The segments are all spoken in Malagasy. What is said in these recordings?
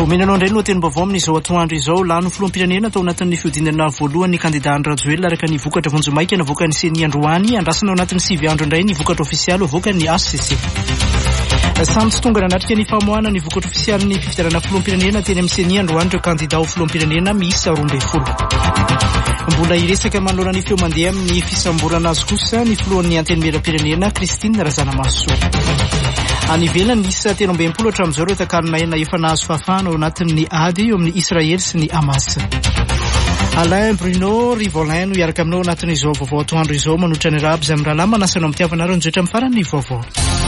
Minanao indray no teny-baovao amin'izao atoandro izao lano filoham-pirenena tao anatin'ny fiodinana voalohany kandida Andry Rajoelina araka ny vokatra vonjomaika navoaka ny CENI androany andrasana ao anatin'ny 9 andro indray ny vokatra ofisialy avoaka ny ACC. Samy tsy tonga nanatrika ny famoahana ny vokatra ofisialy ny fifidianana filoham-pirenena teny amin'ny CENI androany ireo kandida ho filoham-pirenena miisa 12. Mbola iresaka manoloana ny feo mandeha amin'ny fisamborana azy kosa ny filohan'ny antenimieram-pirenena Christine Razanamaso. Any ivelany isa 13 hatramin'izao ireo takalona ena efa nahazo fahafahana ao anatin'ny ady eo amin'ny Israely sy ny Hamas. Alain Bruno Rivolin no iaraka aminao anatin'izao vaovao atoandro izao manotra ny raha amin'ny raha manasana mitiavana reo njoetra amin'ny farany vaovao.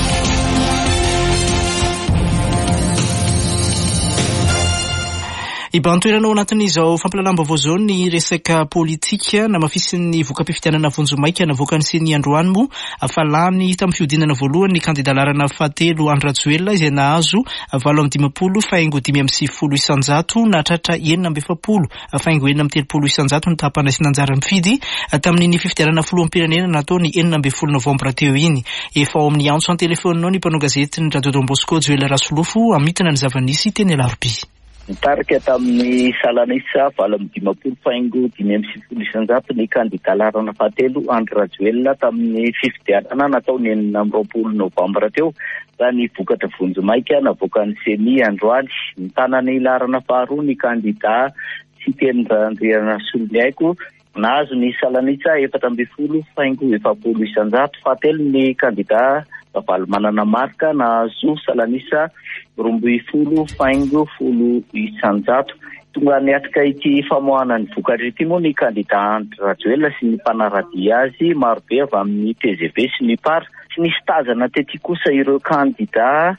Ibantoerana ao anatin'izao fampilalam-baovao zao ny resaka politika namafisin'ny voka-pifidianana vonjomaika navoaka ny CENI androany moa afalany tamin'ny fiodinana voalohany ny kandida larana fahatelo Andry Rajoelina izay nahazo 850 faingo 570 isanjato nahatratra 970 faingo 930 isanjato ny tapana sy nanjara mifidy tamin'ny fifidianana filoham-pirenena nataony 9 novambra teo iny. Efa ao amin'ny antso an-telefonina ny mpanao gazety ny Radio Don Bosco Joel Rasolofo amitina ny zavanisy teny Alarobia. Nitarika tamin'ny salanisa 850 faingo 570 isanjato ny kandida larana fahatelo Andry Rajoelina tamin'ny fifidianana nataony 9 novambra teo raha ny vokatra vonjomaika navoaka ny CENI androany. Ny tanany larana faharoa ny kandida Sitendrandriana Soloniaiko nahazo ny salanisa 420 faingo 70 isanjato. Fahatelo ny kandida Vavaly Manana Marika nahazo salanisa 12 faingo 10 isanjato. Tonga niatrika ity famoahana ny vokatra ity moa ny kandida Andry Rajoelina sy ny mpanaradia azy marobe avy amin'ny TGV sy ny PAR. Tsy nisy tazana tety kosa ireo kandida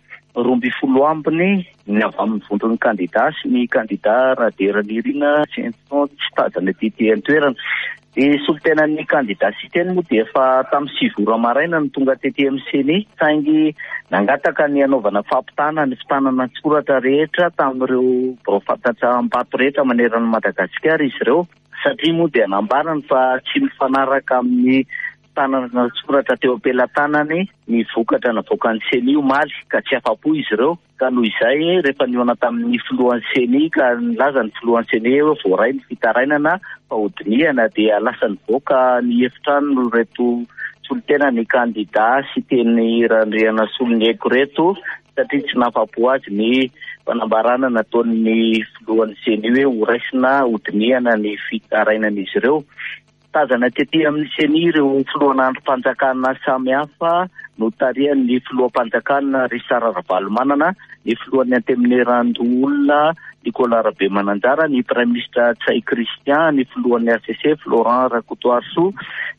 12 ambiny ny avy amin'ny vondron'ny kandida sy ny kandida Raderalirina tsy tazana tety an-toerana. Ny solitenan'ny kandida Siteny moa dia efa tamin'ny 6 ora maraina ny tonga tety amin'ny CENI saingy nangataka ny anaovana fampitana ny fitanana tsoratra rehetra tamin'ireo mpirofatatra-mbato rehetra manerana Madagasikara izy ireo satria moa dia nambarany fa tsy mifanaraka amin'ny tanana tsoratra teo am-pelatanany ny vokatra navoaka ny CENI omaly ka tsy afa-po izy ireo ka noho izay rehefa niona tamin'ny filohan'ny CENI ka nilaza ny filohan'ny CENI voaray ny fitarainana fahodiniana dia lasa nivoaka ny hefitrano reto solitena ny kandida Siteny Randriana Soloniaiko reto satria tsy nafa-po azy ny fanambarana nataon'ny filohan'ny CENI hoe horaisina hodiniana ny fitarainan'izy ireo. Tazana tety amin'ny CENI ireo filohan'androm-panjakana samihafa no tarihan'ny filoham-panjakana Richard Ravalomanana, ny filohan'ny Antemnerandoolona Nicolas Rabemananjara, ny Prime Ministre Tsay Christian, ny filohan'ny ACC Florent Rakotoarso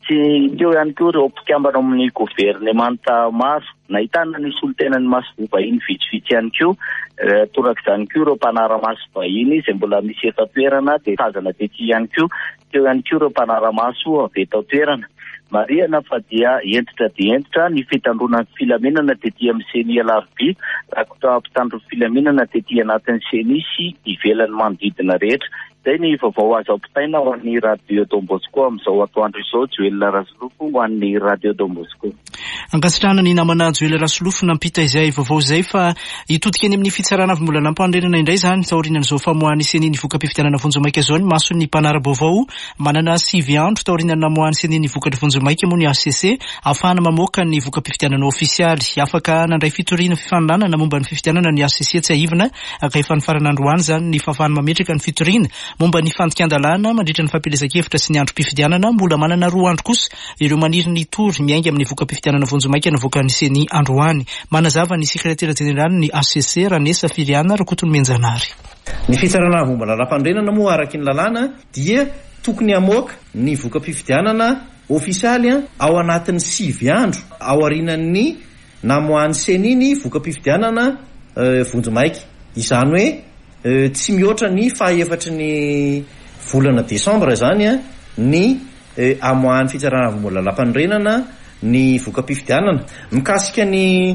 sy teo ihany koa ireo mpikambana amin'ny governemanta maro. Nahitana ny solitenan'ny maso vahiny vitsivitsy ihany koa torak'izany koa ireo mpanara-maso vahiny izay mbola misy eto toerana dia tazana tety ihany koa. Teo ihany koa ireo mpanara-maso avy eto toerana. Marihana fa dia entitra ny fitandronan'ny filamenana tety amin'ny CENI Alarobia rakotra mpitandro filamenana tety anatin'ny CENI sy ivelan'ny manodidina rehetra. Izay ny vaovao azo ampitaina ho an'ny Radio Don Bosco amin'izao atoandro izao. Joel Rasolofo ho an'ny Radio Don Bosco. Ankasitrana ny namana Joel Rasolofo nampita izay vaovao izay fa itodika eny amin'ny fitsarana avy mbola nampandrenana indray zany taorinan'izao famoahany CENI ny voka-pifidianana vonjomaika izao ny masony mpanara-baovao manana 7 andro taorinany namoahany CENI ny vokatra vonjomaika moa ny ACC afahana mamoaka ny voka-pifidianana ofisialy. Afaka nandray fitoriana fifaninanana momba ny fifidianana ny ACC tsy ahivana ka efa nifarana androany zany ny fahafahana mametraka ny fitoriana momba ny fandikan-dalàna mandritra ny fampelezan-kevitra sy ny androm-pifidianana. Mbola manana 2 andro kosa ireo maniry ny tory miainga amin'ny voka-pifidianana vonjomaika navoaka ny CENI androany. Manazava ny sekretera jeneraly ny ACC Ranesa Filiana Rakotony Menjanary. Ny fitsarana momba lalam-pandrenana moa araky ny lalàna dia tokony amoaka ny voka-pifidianana ofisialy ao anatin'ny 7 andro ao arinan'ny namoahany CENI ny voka-pifidianana vonjomaika. Izany hoe tsy mihoatra ny fahaefatra ny volana Desambra zany ny amoahany fitsarana momba lalam-pandrenana ny voka-pifidianana. Mikasika ny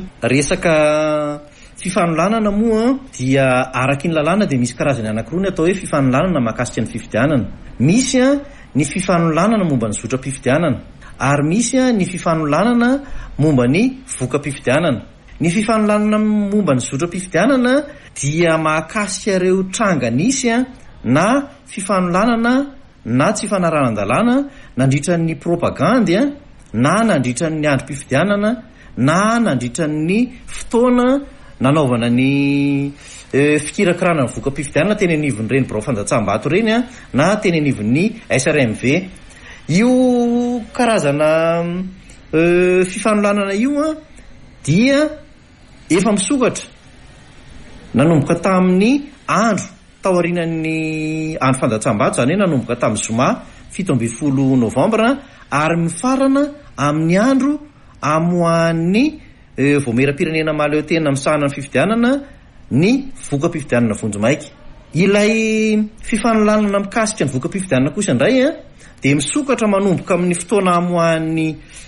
resaka fifanolanana moa dia araky ny lalàna dia misy karazany anankiroa ny atao hoe fifanolanana mahakasika ny fifidianana. Misy ny fifanolanana momba ny zotra-pifidianana ary misy ny fifanolanana momba ny voka-pifidianana. ny fifanolanana momba ny zotram-pifidianana dia mahakasika ireo tranganisy na fifanolanana na tsy fanaranan-dalàna nandritra ny propagandy na nandritra ny androm-pifidianana na nandritra ny fotoana nanaovana ny fikirakirana ny voka-pifidianana teny anivon'ireny birao fanjatsam-bato reny na teny anivon'ny SRMV. Io karazana fifanolanana io dia efa misokatra nanomboka tamin'ny andro taorian'ny andro fanjatsam-bato, zany hoe nanomboka tamin'ny zoma 17 novambra ary mifarana amin'ny andro amohan'ny voamera-pirenena maleo tena misahana ny fifidianana ny voka-pifidianana vonjomaiky. Ilay fifanolanana mikasika ny voka-pifidianana kosa indray dia misokatra manomboka amin'ny fotoana amohan'ny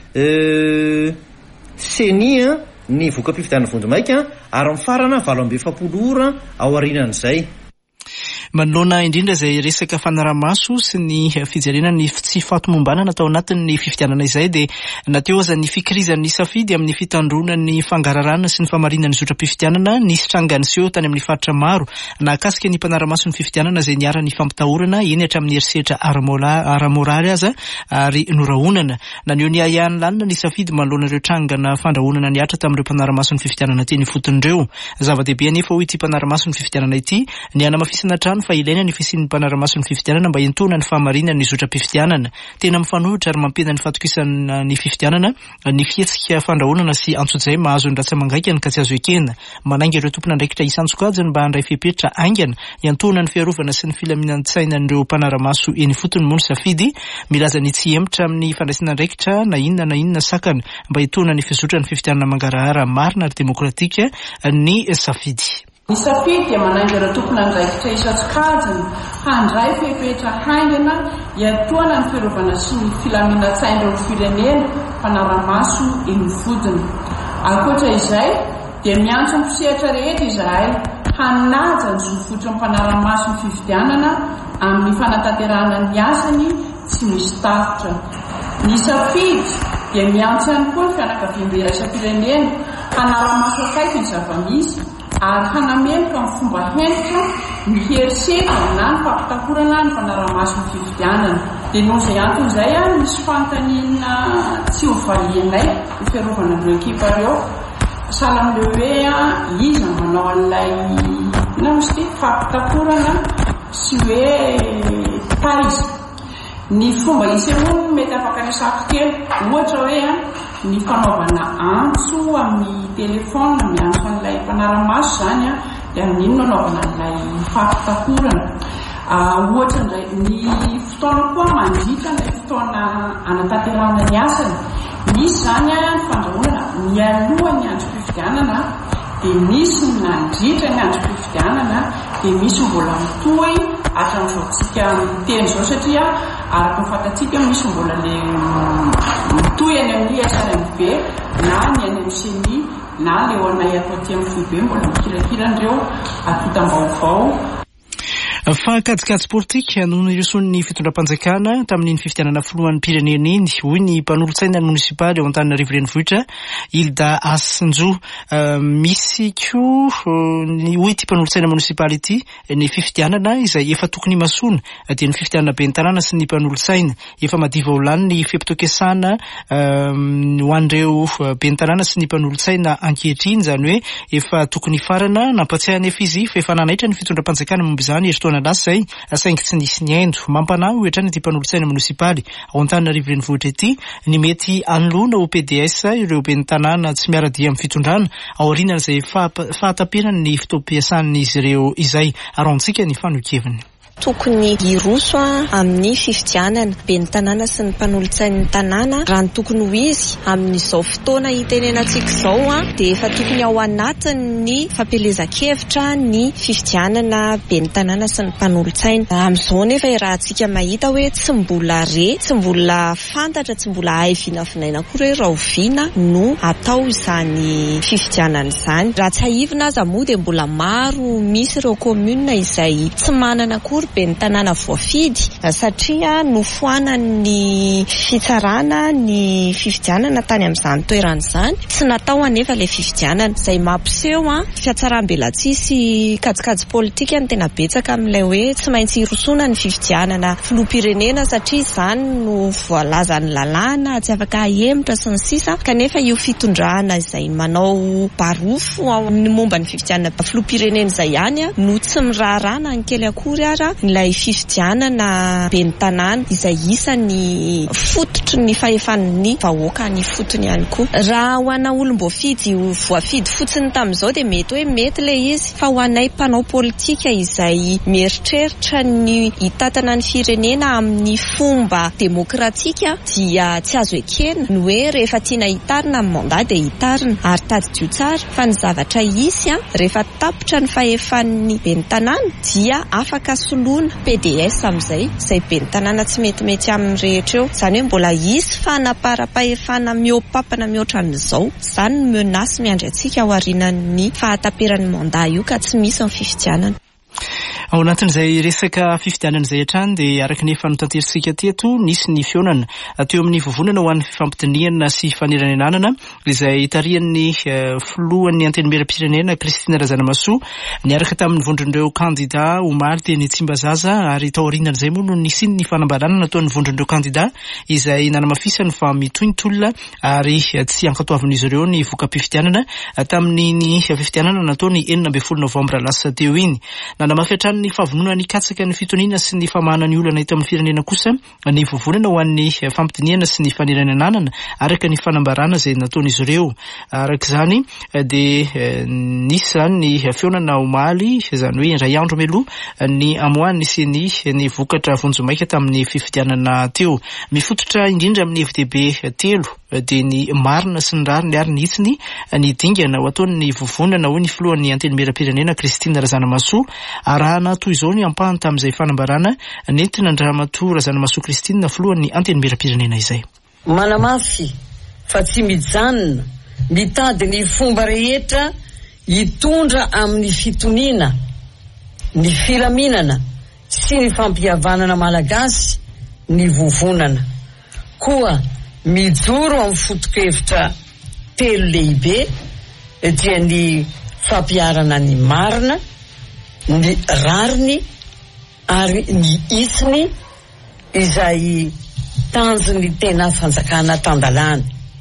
senia ny voka-pifidianana vonjomaiky ary mifarana 7 ora ao aorianan'izay. Manoloana indrindra izay resaka fanaramaso sy ny fijerena ny tsy fatomombanana natao anatin'ny fifidianana izay dia nateo aza ny fikirizan'ny safidy amin'ny fitandrona ny fangararana sy ny famarinana ny zotram-pifidianana nisy trangany seho tany amin'ny faritra maro nakasika ny mpanaramaso ny fifidianana izay niara ny fampitahorana eny hatramin'ny herisetra ara-moraly aza ary norahonana naneo ny ahihany lanina ny safidy manoloana ireo trangana fandrahonana niatra tamin'ireo mpanaramaso ny fifidianana teny foton'ireo. Zava-dehibe anefa hoy ity mpanaramaso ny fifidianana ity ny anamafisana trano fa ilaina ny fisian'ny mpanaramaso ny fifidianana mba hiantona ny fahamarinana ny zotram-pifidianana. Tena mifanohitra ary mampenda ny fatokisana ny fifidianana ny fihetsika fandrahonana sy antsojay mahazo ny ratsamangaikany ka tsy azo ekena. Manainga ireo tompona andraikitra isantsokajany mba handray fepetra aingana hiantona ny fiarovana sy ny filaminantsaina n'ireo mpanaramaso eny fotony moa ny safidy. Milaza ny tsy hemitra amin'ny fandraisana andraikitra na inona sakana mba hiantona ny fizotra ny fifidianana mangarahara marina ary demokratika ny safidy. Ny safidy dia manainga ireo tompona andraikitra isantsokajany handray fepetra haingana hiatoana ny fiarovana sy ny filaminantsain'ireo firenena mpanaramaso eny vodiny. Ankoatra izay dia miantso ny mpisehatra rehetra izahay hanaja ny zofotra ny mpanaramaso ny fifidianana amin'ny fanatanterahana ny asany tsy misy tafotra. Ny safidy dia miantso ihany koa ny fianakavian'ny iraisam-pirenena hanaramaso akaiky ny zava-misy ary hanameloka amin'ny fomba hentra ny herisetra na ny fampitahorana ny mpanaramaso ny fifidianana. Dia noho izay antony izay misy fanontaniana tsy hovalianay ny fiarovana ireo ekipa ireo sahala amin'ileo hoe iza manao an'ilay na misy ty fampitahorana sy hoe taiza. Ny fomba isy moa mety afaka resako kely ohatra hoe ny fanaovana antso amin'ny telefona miantso an'ilay mpanaramaso zany dia amin'iny nanaovana an'ilay fampitahorana. Ohatra indray ny fotoana koa mandritra ilay fotoana anatanterahana ny asany. Misy zany ny fandrahonana mialohan'ny androm-pifidianana dia misy ny nandritra ny androm-pifidianana dia misy mbola mitohy hatramin'izao tsika miteny izao satria araka ny fantatsika misy mbola le mitohy any amin'ny SRMV na ny any amin'ny CENI na le ho anay atao aty amin'ny FIB mbola mikirakirandreo atotam-baovao. Fankajikajy politika noho ny reson'ny fitondram-panjakana tamin'ny fifidianana filohan'ny pirenena iny hoy ny mpanolontsaina munisipaly ao Antananarivo renivohitra Hilda Asinjo. Misy koa ny hoy ity mpanolontsaina munisipaly ity ny fifidianana izay efa tokony masona dia ny fifidianana ben'ny tanàna sy ny mpanolontsaina efa madiva ho lany ny fepitokesana ho an'ireo ben'ny tanàna sy ny mpanolontsaina ankehitriny zany hoe efa tokony farana nampatsiahana efa izy fa efa nanaitra ny fitondram-panjakana momba izany lasa zay saingy tsy nisy ny haino mampanahy hoetrany ty mpanolontsaina munisipaly ao Antananarivo renivohitra ity ny mety anolona ho PDS ireo ben'ny tanàna tsy miaradia amin'ny fitondrana ao aoriana izay fahatamperany ny fitoam-piasan'izy ireo izay arontsika ny fanokeviny. Tokony iroso amin'ny fifidianana ben'ny tanàna sy ny mpanolontsain'ny tanàna raha ny tokony ho izy amin'izao fotoana itenenantsika izao dia efa tokony ao anatin'ny fampelezan-kevitra ny fifidianana ben'ny tanàna sy ny mpanolontsaina. Amin'izao nefa raha antsika mahita hoe tsy mbola tsy mbola fantatra, tsy mbola hay vinavinaina koa hoe raha oviana no atao izany fifidianana izany. Raha tsy haivina aza moa dia mbola maro misy ireo komuna izay tsy manana koa Boribory ben'ny tanàna Voafidy satria nofoanany fitsarana ny fifidianana tany amin'izany toerana izany tsy natao anefa ilay fifidianana izay mampiseho fiatsaram-belatsisy kajikajy politika ny tena betsaka amin'ilay hoe tsy maintsy irosona ny fifidianana filoham-pirenena satria izany no voalaza ny lalàna tsy afaka ahemotra sy ny sisa kanefa io fitondrana izay manao barofo ny momba ny fifidianana filoham-pirenena izay ihany no tsy mirarana ny kely akory ara ilay fifidianana ben'ny tanàna izay isany fototry ny fahefan'ny vahoaka ny fotony ihany koa. Raha ho ana olom-boafidy Voafidy fotsiny tamin'izao dia mety hoe mety ilay izy fa ho anay mpanao politika izay mieritreritra ny hitatana ny firenena amin'ny fomba demokratika dia tsy azo ekena ny hoe rehefa tiana hitarina amin'ny mandat dia hitarina ary tadidio tsara fa ny zavatra isy rehefa tapitra ny fahefan'ny ben'ny tanàna dia afaka soloina PDS amin'izay izay ben'ny tanàna tsy metimety amin'ny rehetra eo izany hoe mbola isy fanapara-pahefana miopapana mihoatra an'izao izany no menasy miandry antsika ao aorianan'ny fahataperan'ny mandat io ka tsy misy ny fifidianana. Ao anatin'izay resaka fifidianana izay hatrany dia araka ny efa notanterisika teto nisy ny fionana teo amin'ny vovonana ho an'ny fifampitiniana sy faneranenanana izay tarihan'ny filohan'ny antenimieram-pirenena Kristina Razanamasoa niaraka tamin'ny vondron'ireo kandida omaly teny Tsimbazaza ary tao aorianan'izay moa no nisiny ny fanambarana nataon'ny vondron'ireo kandida izay nanamafisany fa mitohintolona ary tsy ankatoavin'izy ireo ny voka-pifidianana tamin'ny fifidianana nataony 9 Novambra lasa teo iny. Nanamafy ny fahavonona ny katsaka ny fitoniana sy ny famahana ny olana ito amin'ny firenena kosa ny vovonana ho an'ny fampitiniana sy ny faneranenanana araka ny fanambarana izay nataon'izy ireo. Araka izany dia nisy zany ny fionana omaly izany hoe indray andro meloha ny amoahany sy ny vokatra vonjomaika tamin'ny fifidianana teo. Mifototra indrindra amin'ny FDB telo dia ny marina sy ny rariny ary nihitsiny ny dingana ho ataon'ny vovonana ho ny filohan'ny antenimieram-pirenena Kristina Razanamasoa arahana toy izao ny ampahany tamin'izay fanambarana nentina Andriamatoa Razanamasoa Kristina filohan'ny antenimieram-pirenena izay. Manamafy fa tsy mijanona mitady ny fomba rehetra hitondra amin'ny fitoniana ny filaminana sy ny fampihavanana malagasy ny vovonana koa mijoro amin'ny foto-kevitra telo lehibe dia ny fampiarana ny marina ny rariny ary ny isiny izay tanjony tena fanjakana tandalana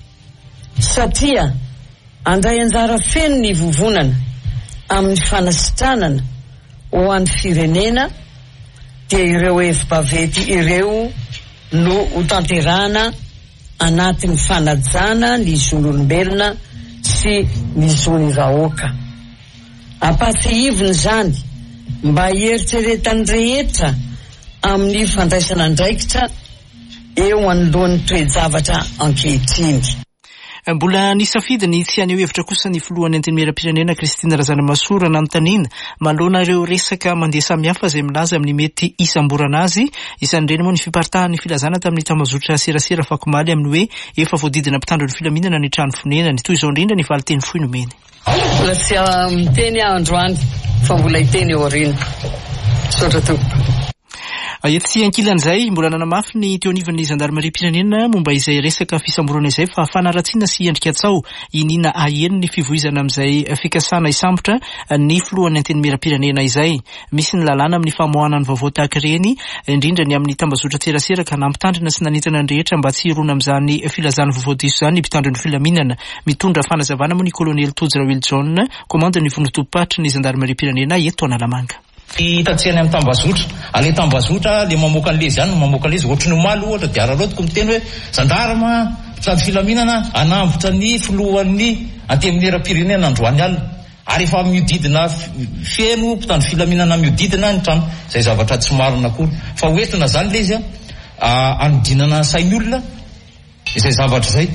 satria andray anjara feno ny vovonana amin'ny fanasitranana ho an'ny firenena dia ireo efi-bavety ireo no hotanterana anatin'ny fanajana ny zon'olombelona sy ny zon'ny vahoaka. Ampatsihivony zany mba hieritreretany rehetra amin'ny fandraisana andraikitra eo anoloan'ny toe-javatra ankehitriny. Mbola nisafidy ny tsy haneho hevitra kosa ny filohan'ny antenimieram-pirenena Kristina Razanamasoa raha nanontaniana manoloana ireo resaka mandeha samihafa izay milaza amin'ny mety isamborana azy isan'ireny moa ny fiparitahan'ny filazana tamin'ny tambazotra serasera Fakomaly amin'ny hoe efa voadidina mpitandro ny filaminana ny trano fonenany toy izao indrindra ny valiteny fohy nomeny. Mbola tsy miteny androany fa mbola hiteny eo aoriana. Sotra tompo. Etsy ankilan'izay mbola nanamafy ny teo anivon'ny zandarmeriam-pirenena momba izay resaka fisamborana izay fa fanaratsiana sy endrika tsao inina aheno ny fivoizana amin'izay fikasana isambotra ny filohan'ny antenimieram-pirenena izay. Misy ny lalàna amin'ny famoahana ny vaovao tahaka ireny indrindra ny amin'ny tambazotra tserasera ka nampitandrina sy nanentana ny rehetra mba tsy hirona amin'izany filazana vaovao diso izany ny mpitandro ny filaminana. Mitondra fanazavana moa ny kolonely Tozra Will John komanda ny vonotompatry ny zandarmeriam-pirenena eto Analamanga. Hitatsihany amin'ny tambazotra, ale tambazotra le mamoaka an'le zany mamoaka an'le izy ohatry ny maly ohatra dia ararotiko miteny hoe zandarma mpitandro filaminana anambotra ny filohan'ny antenimieram-pirenena androany alina ary efa miodidina feno mpitandro filaminana miodidina ny trano izay zavatra tsy marina akory fa hoentina zany le izy anodinana sain'ny olona izay zavatra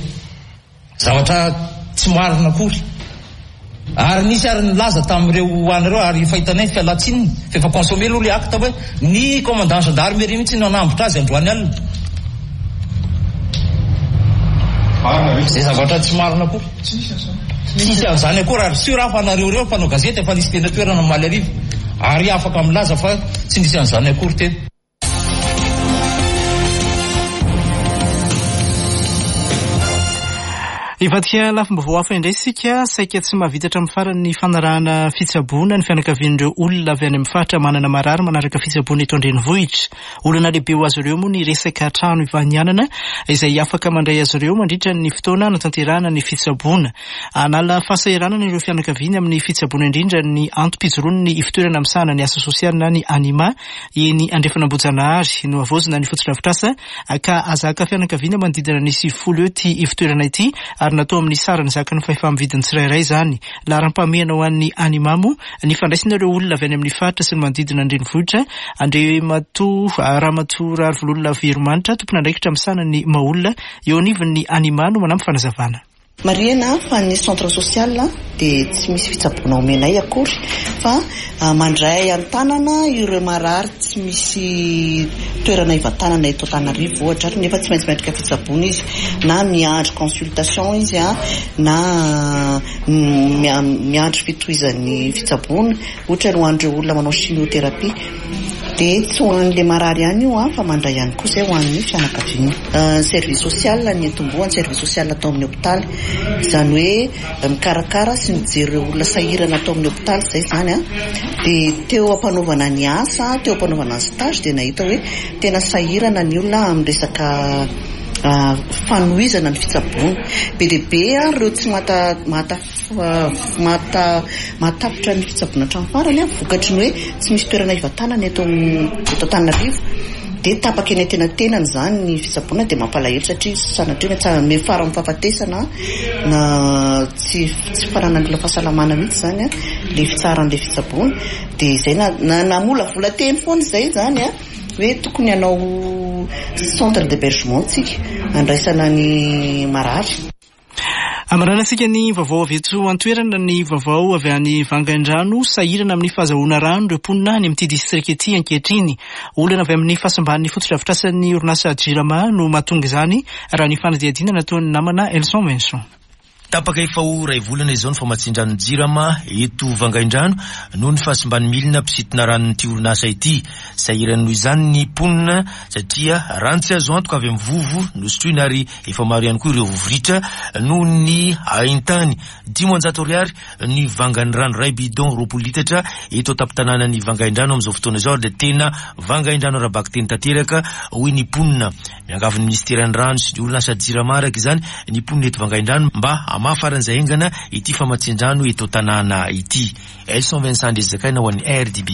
tsy marina akory. Ary nisy ary nilaza tamin'ireo anareo ary fahitanay fialatsininy fefa konsome aloha le akta hoe ny commandant gendarmerie mihitsy no anambotra azy androany alina. Izay zavatra tsy marina akory. Tsisy an'izany akory ary sura fa anareo reo mpanao gazety efa nisy tena toerana maly arivo. ary afaka milaza fa tsy nisy an'izany akory teny. Ivadika lafim-baovao hafa indray sika saika tsy mahavitatra amin'ny farany fanarahana fitsaboana ny fianakavian'ireo olona avy any amin'ny faritra manana marary manaraka fitsaboana eto an-drenivohitra. Olona lehibe ho azy ireo moa ny resaka trano ivanianana izay afaka mandray azy ireo mandritra ny fotoana natanterahana ny fitsaboana. Anala fahasahiranana ireo fianakaviany amin'ny fitsaboana indrindra ny antom-pijoroany ny ifitoerana misahana ny asa sosialina ny anima eny Andriafanambojanahary no avozina ny fotodrafitrasa ka azaka fianakaviana manodidina ny 10 eo ty ifitoerana ity ary natao amin'ny sarany zaka ny fahefa-mividiny tsirairay izany. Laharam-pahamehana ho an'ny animamo ny fandraisana ireo olona avy any amin'ny faritra sy ny manodidina an-drenivohitra. Ramatoa Rarivololona Veromanitra tompon'andraikitra misahana ny maolona eo anivon'ny anima no manampy fanazavana. Mariana fa ny centre social dia tsy misy fitsaboana omenay akory fa mandray an-tanana ireo marary tsy misy toerana ivan-tanana eto Antananarivo ohatra nefa tsy maintsy miandrika fitsaboana izy na miandry consultation izy na miandry fitohizan'ny fitsaboana ohatra ny ho an'ireo olona manao chimiothérapie. Dia tsy ho an'ilay marary ihany io fa mandray ihany koa izay ho an'ny fianakaviana. Service social ny entomboany service social atao amin'ny hôpitaly izany hoe mikarakara sy mijery ireo olona sahirana atao amin'ny hôpitaly izay izany dia teo ampanaovana ny asa teo ampanaovana ny stage dia nahita hoe tena sahirana ny olona amin'ny resaka fanohizana ny fitsaboana. Be dia be ireo tsy matapitra ny fitsaboana hatramin'ny farany vokatry ny hoe tsy misy toerana ivan-tanana eto Antananarivo dia tapaka eny an-tenantenany izany ny fitsaboana dia mampalahelo satria sanatria me fara amin'ny fahafatesana na tsy fananany olona fahasalamana mihitsy izany ilay fitsaran'ilay fitsaboana. Dia izay namola vola teny foana izay izany hoe tokony hanao centre d'hébergement tsika andraisana ny marary. Amaranasika ny vaovao avy eto an-toerana ny vaovao avy any Vangaindrano sahirana amin'ny fahazahoana rano ireo mponina any amin'ity distrika ety ankehitriny. Olana avy amin'ny fahasamban'ny fotodrafitrasan'ny orinasa Jirama no mahatonga izany raha ny fanadihadiana nataon'ny namana Elson Vincent. Tapaka efa iray volana izao ny famatsindrano Jirama eto Vangaindrano noho ny fahasamban'ny milina mpisitona ranon'ity orinasa ity. Sahirana noho izany ny mponina satria rano tsy azo antoka avy amin'ny vovo nosotroina ary efa maro ihany koa ireo vovoritra noho ny ahintany 500 ariary ny vangandrano ray bidon 20 litatra eto taptanana ny Vangaindrano amin'izao fotoana izao dia tena Vangaindrano arabaky teny tanteraka hoy ny mponina. Miangavin'ny ministeran'ny rano sy ny orinasa Jirama araka izany ny mponina eto Vangaindrano mba amafaran'izay engana ity famatsindrano eto tanàna ity. Elson Vincent Ndezakaina ho an'ny RDB.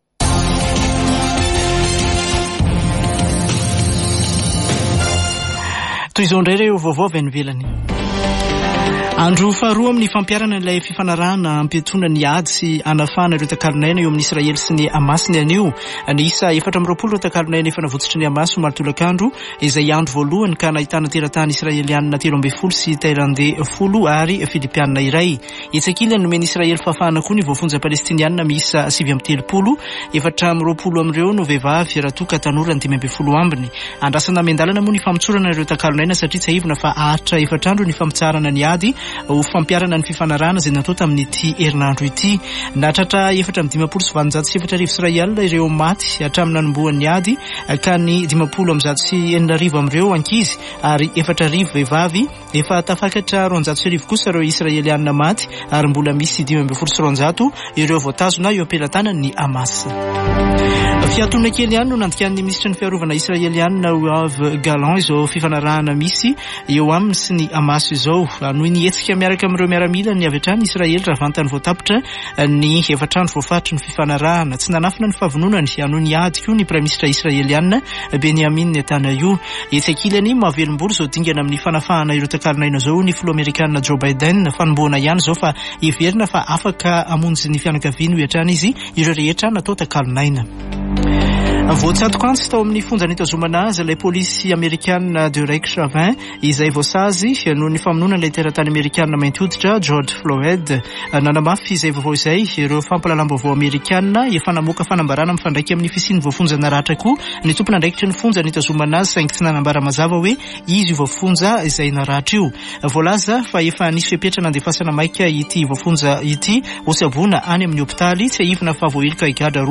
Toy izao indray ireo vaovao avy any ivelany. Andro faharoa amin'ny fampiarana ilay fifanarahana ampiatona ny ady sy anafana ireo takalon'aina eo amin'ny Israely sy ny Hamas ny anio. Ny isa 420 ireo takalon'aina efa navotsitra ny Hamas ho maritolakandro izay andro voalohany ka nahitana teratany Israelianina 13 sy Tailandais 10 ary Filipianina iray. Etsakilany nomeny Israely fahafahana koa ny voafonja Palestinianina miisa 730 420 amin'ireo no vehivavy raha toa ka tanora 520 ambiny. Andrasana miandalana moa ny famotsorana ireo takalon'aina satria tsy ahivina fa ahatra 4 andro ny famotsarana ny ady ho fampiarana ny fifanarahana izay natao tamin'ity herinandro ity. Natratra 4,577 Israely ireo maty hatramin'ny nanomboan'ny ady ka ny 5,790 amin'ireo ankizy ary 4,000 vehivavy efa tafakatra 200,000 kosa ireo Israelianina maty ary mbola misy 5,700 ireo voatazona eo ampelantanan'ny Hamas. Fiatona kely ihany no nandikan'ny ministra ny fiarovana Israelianina Yoav Gallant izao fifanarahana misy eo aminy sy ny Hamas izao noho ny etsika miaraka amin'ireo miaramila ny avy hatrany Israely raha vantany voatapitra ny efatrano voafatry ny fifanarahana. Tsy nanafina ny fahavononany anoho ny ady koa ny praministra Israelianina Benyamin Netanyahu. Etsakilany mahavelom-bolo izao dingana amin'ny fanafahana ireo takalon'aina izao ny filoha Amerikanina Joe Biden fanomboana ihany izao fa heverina fa afaka hamonjy ny fianakaviany ho hatrany izy ireo rehetra natao takalon'aina. Voatsatoka antsy tao amin'ny fonjany itazomana azy ilay polisy amerikanina Derek Chauvin izay voasazy noho ny famonoana ilay teratany amerikanina mainty hoditra George Floyd. Nanamafy izay vaovao izay ireo fampalalam-baovao amerikanina efa namoaka fanambarana mifandraiky amin'ny fisiany voafonjana ratra koa ny tompona andraikitry ny fonjany itazomana azy saingy tsy nanambara mazava hoe izy voafonja izay naratra io. Voalaza fa efa nisy fepetra nandefasana maika ity voafonja ity Osabona any amin'ny hopitaly tsy aivina fa voailika igada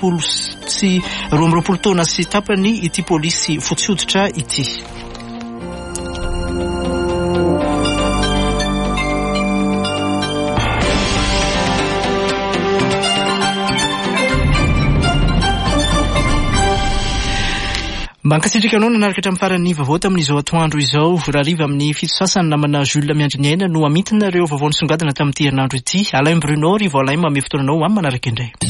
12 taona sy tapany ity polisy fotsy hoditra ity. Mankasitrika anao nanaraka hatramin'ny farany vaovao tamin'izao atoandro izao rahariva amin'ny fito sasany namana Jules Miandriniaina no amitinareo vaovao nisongadina tamin'ity herinandro ity. Alain Bruno rivo alain mamefotoananao amin'ny manaraka indray.